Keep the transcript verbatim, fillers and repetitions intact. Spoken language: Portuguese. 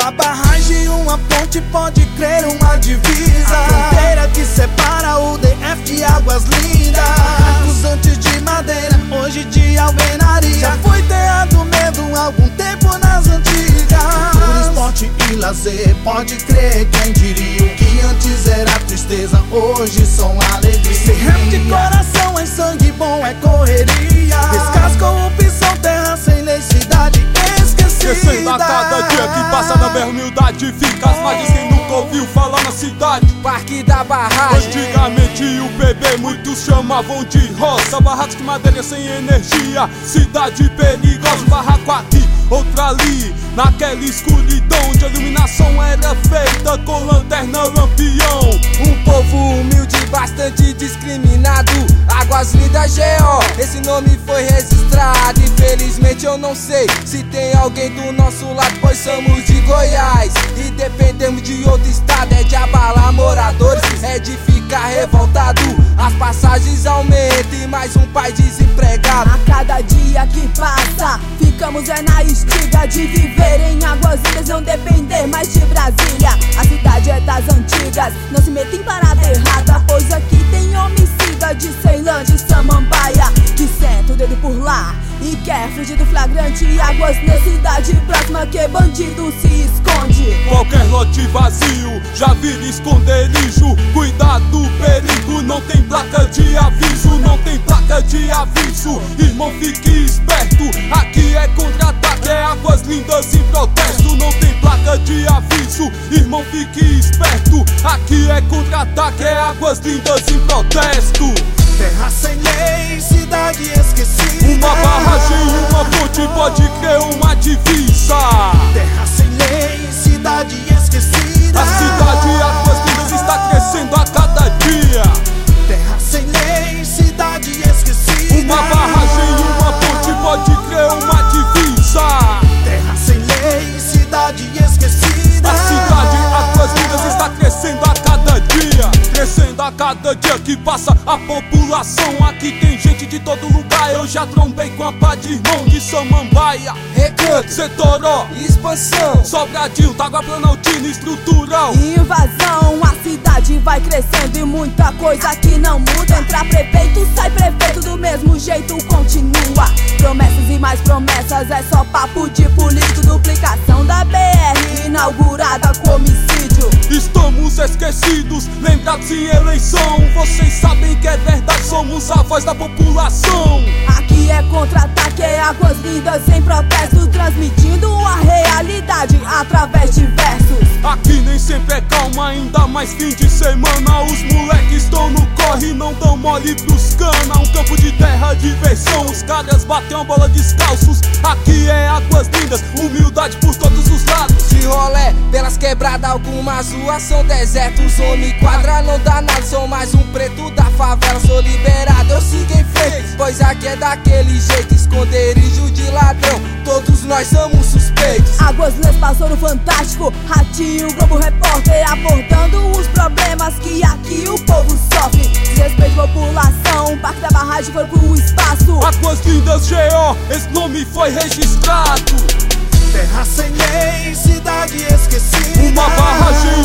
Uma barragem, uma ponte, pode crer, uma divisa. A fronteira que separa o D F de Águas Lindas. Barracos antes de madeira, hoje de alvenaria. Já foi terra do medo algum tempo nas antigas. Por esporte e lazer, pode crer, quem diria. O que antes era tristeza, hoje são alegria. Ser rap de coração é sangue bom, é correria. Descascou opção, terra sem lei, cidade esquecida. Esquecendo a cada dia que passa na minha humildade. Fica as margens quem nunca ouviu falar na cidade. Parque da Barragem. Antigamente o bebê muitos chamavam de roça. Barracos de madeira sem energia, cidade perigosa. Um barraco aqui, outro ali, naquela escuridão onde a iluminação era feita com lanterna lampião. Um povo humilde, bastante discriminado. Águas Lindas G O, esse nome foi registrado. Infelizmente eu não sei se tem alguém do nosso lado, pois somos de Goiás e dependemos de outro estado. É de abalar moradores, é de ficar revoltado. As passagens aumentam e mais um pai desempregado. A cada dia que passa, ficamos é na estiga de viver em Águas Lindas, não depender mais de Brasília. A cidade é das antigas, não se meta em parada errada, pois aqui tem homicida de Ceilândia e Samambaia, que senta o dedo por lá e quer fugir do flagrante. Águas na cidade próxima que bandido se esconde. Qualquer lote vazio já vira esconderijo. Cuidado, perigo, não tem placa de aviso. Não tem placa de aviso, irmão, fique esperto. Aqui é contra-ataque, é Águas Lindas em protesto. Não tem placa de aviso, irmão, fique esperto. Aqui é contra-ataque, é Águas Lindas em protesto. Terra sem lei, cidade esquecida. Uma barragem, uma ponte, pode crer, uma divisa. Terra sem lei, cidade esquecida. A cidade Águas Lindas está crescendo a cada dia. Terra sem lei, cidade esquecida. Uma barragem, uma ponte, pode crer, uma divisa. Terra sem lei, cidade esquecida. A cidade Águas Lindas está crescendo a cada dia. Crescendo a cada dia que passa a população. Aqui tem gente de todo lugar. Eu já trombei com a pá de irmão de Samambaia, Recanto, Setoró, Expansão, Sobradinho, Taguá, Planaltina, Estrutural. Invasão, a cidade vai crescendo e muita coisa que não muda. Entra prefeito, sai prefeito, do mesmo jeito continua. Promessas e mais promessas, é só papo de político. Duplicação da B R, inaugurada com homicídio. Estamos esquecidos, lembrados em eleição. Vocês sabem que é verdade, somos a voz da população. Aqui é contra-ataque, é Águas Lindas sem protesto, transmitindo a realidade através de versos. Aqui nem sempre é calma, ainda mais fim de semana. Os moleques estão no corre, não dão mole pros cana. Um campo de terra, diversão, os caras batem uma bola descalços. Aqui é Águas Lindas, humildade por todos os lados. De rolé, pelas quebradas, algumas ruas são desertos. Homem quadra não dá nada, sou mais um preto da favela. Sou liberado, eu sigo em frente, pois aqui é daquele jeito. Esconderijo de ladrão, todos nós somos suspeitos. Águas Lindas passou no Fantástico, Ratinho, Globo Repórter, abordando os problemas que aqui o povo sofre. Desrespeito, população, Parque da Barragem foi pro espaço. Águas Lindas G O, esse nome foi registrado. Terra sem lei, cidade esquecida. Uma barragem,